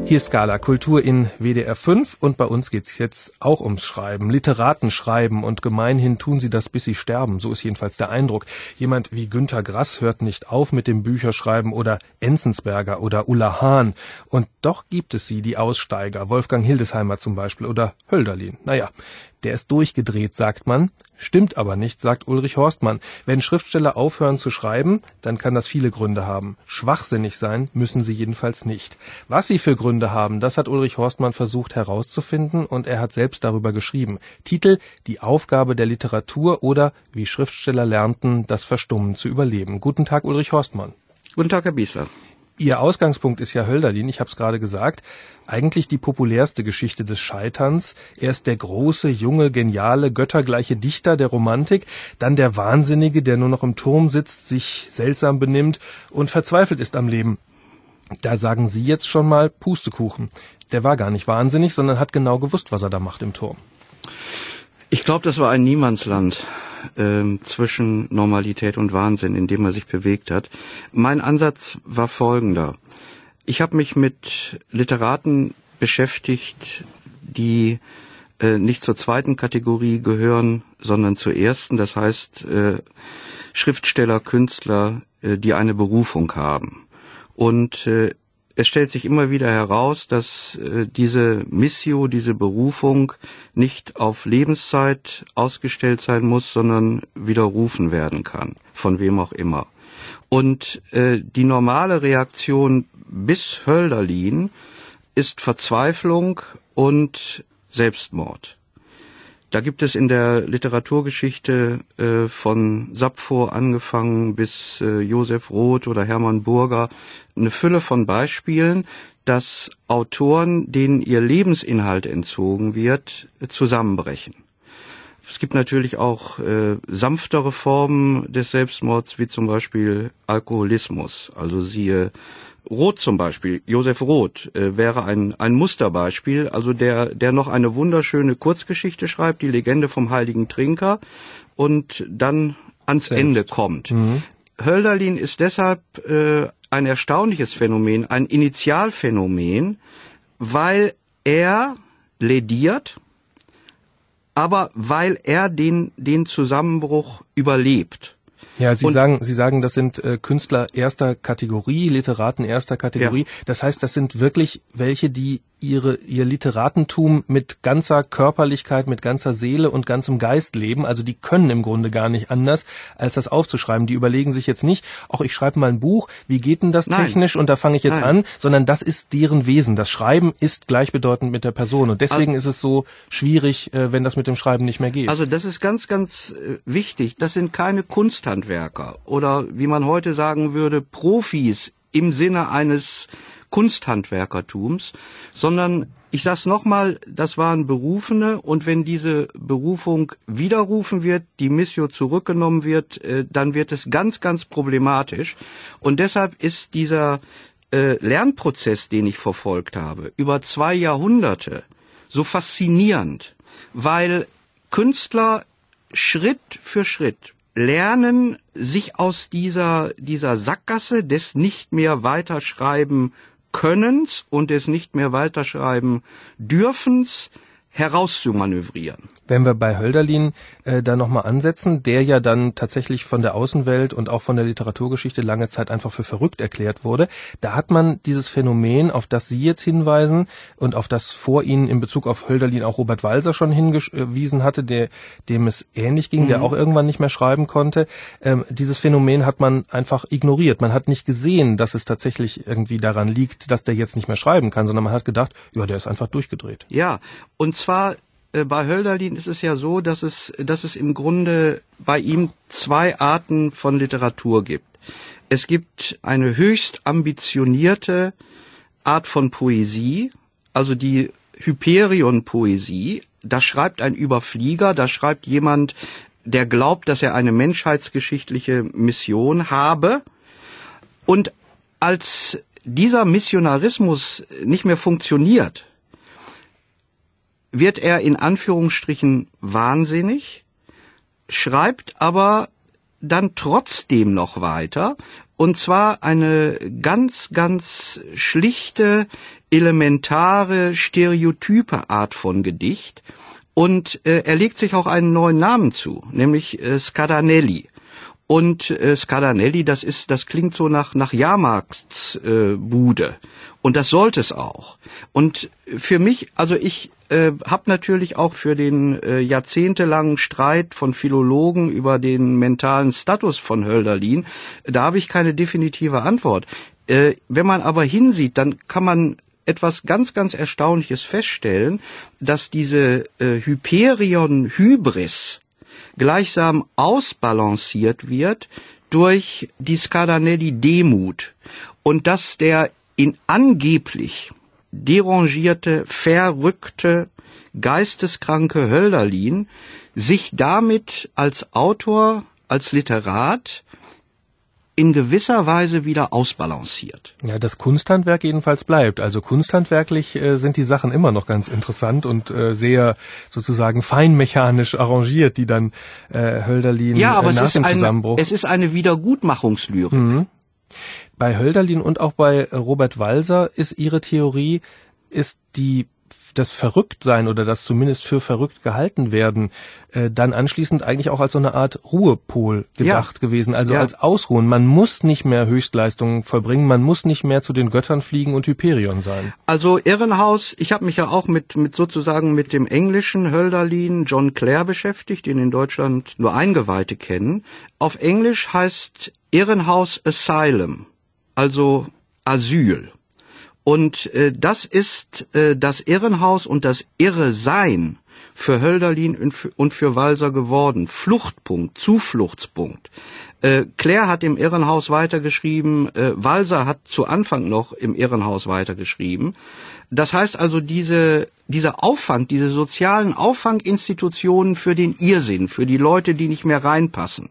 Hier ist Scala Kultur in WDR 5 und bei uns geht's jetzt auch ums Schreiben. Literaten schreiben und gemeinhin tun sie das, bis sie sterben. So ist jedenfalls der Eindruck. Jemand wie Günter Grass hört nicht auf mit dem Bücherschreiben oder Enzensberger oder Ulla Hahn. Und doch gibt es sie, die Aussteiger. Wolfgang Hildesheimer zum Beispiel oder Hölderlin. Naja, der ist durchgedreht, sagt man. Stimmt aber nicht, sagt Ulrich Horstmann. Wenn Schriftsteller aufhören zu schreiben, dann kann das viele Gründe haben. Schwachsinnig sein müssen sie jedenfalls nicht. Was sie für Gründe haben, das hat Ulrich Horstmann versucht herauszufinden und er hat selbst darüber geschrieben. Titel: Die Aufgabe der Literatur oder Wie Schriftsteller lernten, das Verstummen zu überleben. Guten Tag, Ulrich Horstmann. Guten Tag, Herr Biesler. Ihr Ausgangspunkt ist ja Hölderlin, ich habe es gerade gesagt, eigentlich die populärste Geschichte des Scheiterns. Er ist der große, junge, geniale, göttergleiche Dichter der Romantik, dann der Wahnsinnige, der nur noch im Turm sitzt, sich seltsam benimmt und verzweifelt ist am Leben. Da sagen Sie jetzt schon mal Pustekuchen. Der war gar nicht wahnsinnig, sondern hat genau gewusst, was er da macht im Turm. Ich glaube, das war ein Niemandsland zwischen Normalität und Wahnsinn, in dem er sich bewegt hat. Mein Ansatz war folgender. Ich habe mich mit Literaten beschäftigt, die nicht zur zweiten Kategorie gehören, sondern zur ersten. Das heißt, Schriftsteller, Künstler, die eine Berufung haben. Und es stellt sich immer wieder heraus, dass diese Missio, diese Berufung nicht auf Lebenszeit ausgestellt sein muss, sondern widerrufen werden kann, von wem auch immer. Und die normale Reaktion bis Hölderlin ist Verzweiflung und Selbstmord. Da gibt es in der Literaturgeschichte von Sappho angefangen bis Josef Roth oder Hermann Burger eine Fülle von Beispielen, dass Autoren, denen ihr Lebensinhalt entzogen wird, zusammenbrechen. Es gibt natürlich auch sanftere Formen des Selbstmords, wie zum Beispiel Alkoholismus. Also siehe Roth zum Beispiel, Josef Roth wäre ein Musterbeispiel, also der noch eine wunderschöne Kurzgeschichte schreibt, die Legende vom heiligen Trinker, und dann ans Ende kommt. Mhm. Hölderlin ist deshalb ein erstaunliches Phänomen, ein Initialphänomen, weil er lädiert, aber weil er den Zusammenbruch überlebt. Ja, Sie sagen, das sind Künstler erster Kategorie, Literaten erster Kategorie. Ja. Das heißt, das sind wirklich welche, die ihr Literatentum mit ganzer Körperlichkeit, mit ganzer Seele und ganzem Geist leben. Also die können im Grunde gar nicht anders, als das aufzuschreiben. Die überlegen sich jetzt nicht, ach, ich schreibe mal ein Buch, wie geht denn das technisch und da fange ich jetzt an, sondern das ist deren Wesen. Das Schreiben ist gleichbedeutend mit der Person und deswegen ist es so schwierig, wenn das mit dem Schreiben nicht mehr geht. Also das ist ganz, ganz wichtig. Das sind keine Kunsthandwerker oder wie man heute sagen würde, Profis im Sinne eines Kunsthandwerkertums, sondern, ich sag's nochmal, das waren Berufene und wenn diese Berufung widerrufen wird, die Missio zurückgenommen wird, dann wird es ganz, ganz problematisch und deshalb ist dieser Lernprozess, den ich verfolgt habe, über 2 Jahrhunderte so faszinierend, weil Künstler Schritt für Schritt lernen, sich aus dieser Sackgasse des nicht mehr weiterschreiben Könnens und des nicht mehr weiterschreiben Dürfens herauszumanövrieren. Wenn wir bei Hölderlin da nochmal ansetzen, der ja dann tatsächlich von der Außenwelt und auch von der Literaturgeschichte lange Zeit einfach für verrückt erklärt wurde, da hat man dieses Phänomen, auf das Sie jetzt hinweisen und auf das vor Ihnen in Bezug auf Hölderlin auch Robert Walser schon hingewiesen hatte, dem es ähnlich ging, der auch irgendwann nicht mehr schreiben konnte. Dieses Phänomen hat man einfach ignoriert. Man hat nicht gesehen, dass es tatsächlich irgendwie daran liegt, dass der jetzt nicht mehr schreiben kann, sondern man hat gedacht, ja, der ist einfach durchgedreht. Ja, und zwar bei Hölderlin ist es ja so, dass es im Grunde bei ihm 2 Arten von Literatur gibt. Es gibt eine höchst ambitionierte Art von Poesie, also die Hyperion-Poesie. Da schreibt ein Überflieger, da schreibt jemand, der glaubt, dass er eine menschheitsgeschichtliche Mission habe. Und als dieser Missionarismus nicht mehr funktioniert, wird er in Anführungsstrichen wahnsinnig, schreibt aber dann trotzdem noch weiter, und zwar eine ganz, ganz schlichte, elementare, stereotype Art von Gedicht. Und er legt sich auch einen neuen Namen zu, nämlich Scadanelli. Und Scadanelli, das klingt so nach Jahrmarktsbude. Und das sollte es auch. Und für mich, also ich habe natürlich auch für den jahrzehntelangen Streit von Philologen über den mentalen Status von Hölderlin, da habe ich keine definitive Antwort. Wenn man aber hinsieht, dann kann man etwas ganz, ganz Erstaunliches feststellen, dass diese Hyperion-Hybris gleichsam ausbalanciert wird durch die Scadanelli-Demut und dass der in angeblich derangierte, verrückte, geisteskranke Hölderlin sich damit als Autor, als Literat in gewisser Weise wieder ausbalanciert. Ja, das Kunsthandwerk jedenfalls bleibt. Also kunsthandwerklich sind die Sachen immer noch ganz interessant und sehr sozusagen feinmechanisch arrangiert, die dann Hölderlin ja, aber nach dem Zusammenbruch. Es ist eine Wiedergutmachungslyrik. Mhm. Bei Hölderlin und auch bei Robert Walser ist Ihre Theorie, ist das Verrücktsein oder das zumindest für verrückt gehalten werden, dann anschließend eigentlich auch als so eine Art Ruhepol gedacht gewesen, also als Ausruhen. Man muss nicht mehr Höchstleistungen vollbringen, man muss nicht mehr zu den Göttern fliegen und Hyperion sein. Also Irrenhaus, ich habe mich ja auch mit dem englischen Hölderlin, John Clare, beschäftigt, den in Deutschland nur Eingeweihte kennen. Auf Englisch heißt Irrenhaus Asylum, also Asyl. Und das ist das Irrenhaus und das Irresein für Hölderlin und für Walser geworden. Fluchtpunkt, Zufluchtspunkt. Clare hat im Irrenhaus weitergeschrieben, Walser hat zu Anfang noch im Irrenhaus weitergeschrieben. Das heißt also, dieser Auffang, diese sozialen Auffanginstitutionen für den Irrsinn, für die Leute, die nicht mehr reinpassen,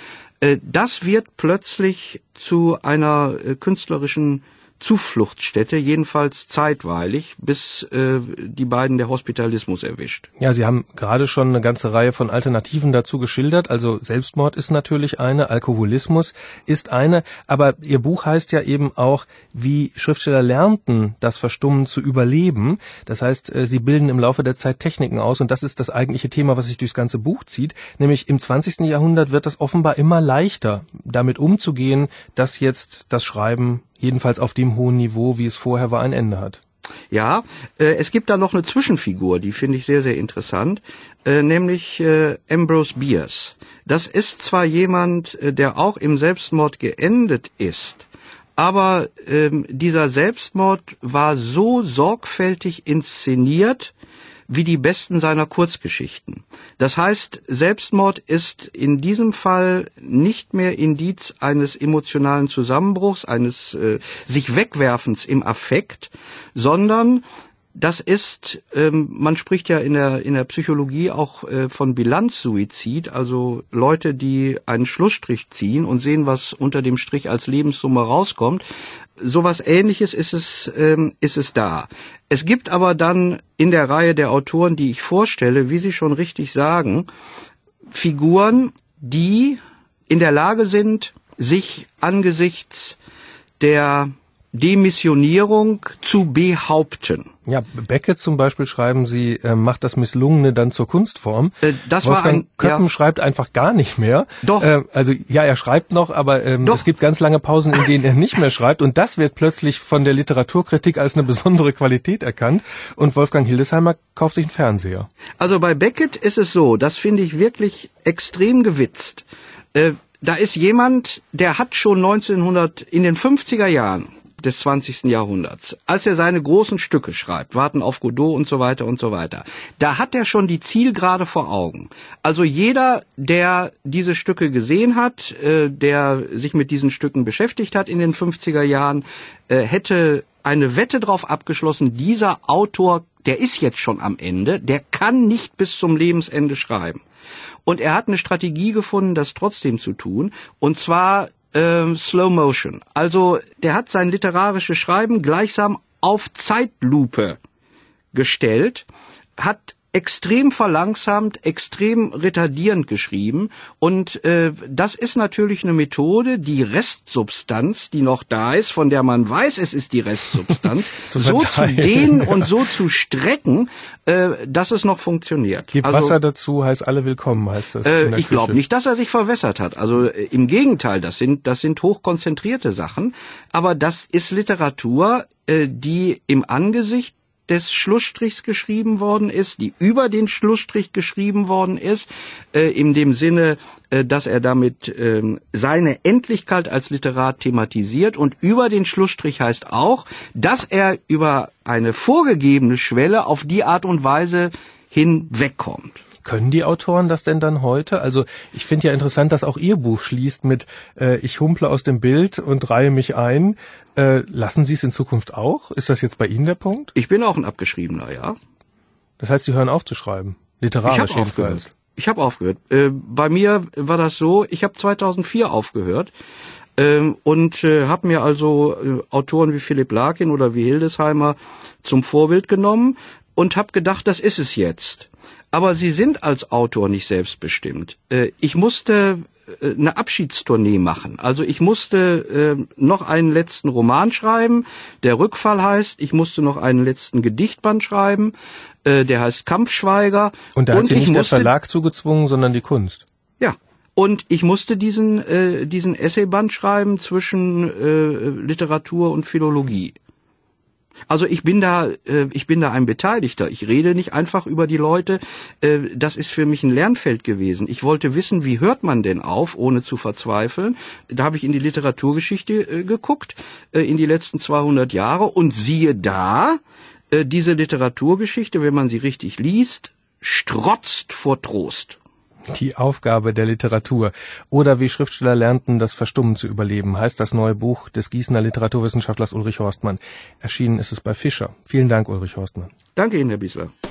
das wird plötzlich zu einer künstlerischen Zufluchtsstätte, jedenfalls zeitweilig, bis die beiden der Hospitalismus erwischt. Ja, Sie haben gerade schon eine ganze Reihe von Alternativen dazu geschildert. Also Selbstmord ist natürlich eine, Alkoholismus ist eine, aber Ihr Buch heißt ja eben auch, wie Schriftsteller lernten, das Verstummen zu überleben. Das heißt, Sie bilden im Laufe der Zeit Techniken aus und das ist das eigentliche Thema, was sich durchs ganze Buch zieht. Nämlich im 20. Jahrhundert wird es offenbar immer leichter, damit umzugehen, dass jetzt das Schreiben jedenfalls auf dem hohen Niveau, wie es vorher war, ein Ende hat. Ja, es gibt da noch eine Zwischenfigur, die finde ich sehr, sehr interessant, nämlich Ambrose Bierce. Das ist zwar jemand, der auch im Selbstmord geendet ist, aber dieser Selbstmord war so sorgfältig inszeniert, wie die besten seiner Kurzgeschichten. Das heißt, Selbstmord ist in diesem Fall nicht mehr Indiz eines emotionalen Zusammenbruchs, eines sich Wegwerfens im Affekt, sondern das ist, man spricht ja in der Psychologie auch von Bilanzsuizid, also Leute, die einen Schlussstrich ziehen und sehen, was unter dem Strich als Lebenssumme rauskommt. Sowas Ähnliches ist es da. Es gibt aber dann in der Reihe der Autoren, die ich vorstelle, wie Sie schon richtig sagen, Figuren, die in der Lage sind, sich angesichts der Demissionierung zu behaupten. Ja, Beckett zum Beispiel, schreiben Sie, macht das Misslungene dann zur Kunstform. Wolfgang Köppen schreibt einfach gar nicht mehr. Doch. Er schreibt noch, aber es gibt ganz lange Pausen, in denen er nicht mehr schreibt. Und das wird plötzlich von der Literaturkritik als eine besondere Qualität erkannt. Und Wolfgang Hildesheimer kauft sich einen Fernseher. Also bei Beckett ist es so, das finde ich wirklich extrem gewitzt. Da ist jemand, der hat schon in den 50er Jahren des 20. Jahrhunderts, als er seine großen Stücke schreibt, Warten auf Godot und so weiter, da hat er schon die Zielgerade vor Augen. Also jeder, der diese Stücke gesehen hat, der sich mit diesen Stücken beschäftigt hat in den 50er Jahren, hätte eine Wette drauf abgeschlossen, dieser Autor, der ist jetzt schon am Ende, der kann nicht bis zum Lebensende schreiben. Und er hat eine Strategie gefunden, das trotzdem zu tun, und zwar Slow Motion. Also der hat sein literarisches Schreiben gleichsam auf Zeitlupe gestellt, hat extrem verlangsamt, extrem retardierend geschrieben. Und das ist natürlich eine Methode, die Restsubstanz, die noch da ist, von der man weiß, es ist die Restsubstanz, so zu dehnen und so zu strecken, dass es noch funktioniert. Gib Wasser dazu, heißt alle willkommen, heißt das. Ich glaube nicht, dass er sich verwässert hat. Also im Gegenteil, das sind hochkonzentrierte Sachen. Aber das ist Literatur, die im Angesicht des Schlussstrichs geschrieben worden ist, die über den Schlussstrich geschrieben worden ist, in dem Sinne, dass er damit seine Endlichkeit als Literat thematisiert, und über den Schlussstrich heißt auch, dass er über eine vorgegebene Schwelle auf die Art und Weise hinwegkommt. Können die Autoren das denn dann heute? Also ich finde ja interessant, dass auch Ihr Buch schließt mit ich humple aus dem Bild und reihe mich ein. Lassen Sie es in Zukunft auch? Ist das jetzt bei Ihnen der Punkt? Ich bin auch ein Abgeschriebener, ja. Das heißt, Sie hören auf zu schreiben? Literarisch jedenfalls. Ich habe aufgehört. Bei mir war das so, ich habe 2004 aufgehört und habe mir also Autoren wie Philipp Larkin oder wie Hildesheimer zum Vorbild genommen und habe gedacht, das ist es jetzt. Aber Sie sind als Autor nicht selbstbestimmt. Ich musste eine Abschiedstournee machen. Also ich musste noch einen letzten Roman schreiben, der Rückfall heißt. Ich musste noch einen letzten Gedichtband schreiben, der heißt Kampfschweiger. Und da hat Sie nicht der Verlag zugezwungen, sondern die Kunst. Ja. Und ich musste diesen Essayband schreiben zwischen Literatur und Philologie. Also ich bin da ein Beteiligter. Ich rede nicht einfach über die Leute. Das ist für mich ein Lernfeld gewesen. Ich wollte wissen, wie hört man denn auf, ohne zu verzweifeln. Da habe ich in die Literaturgeschichte geguckt, in die letzten 200 Jahre. Und siehe da, diese Literaturgeschichte, wenn man sie richtig liest, strotzt vor Trost. Die Aufgabe der Literatur. Oder wie Schriftsteller lernten, das Verstummen zu überleben, heißt das neue Buch des Gießener Literaturwissenschaftlers Ulrich Horstmann. Erschienen ist es bei Fischer. Vielen Dank, Ulrich Horstmann. Danke Ihnen, Herr Biesler.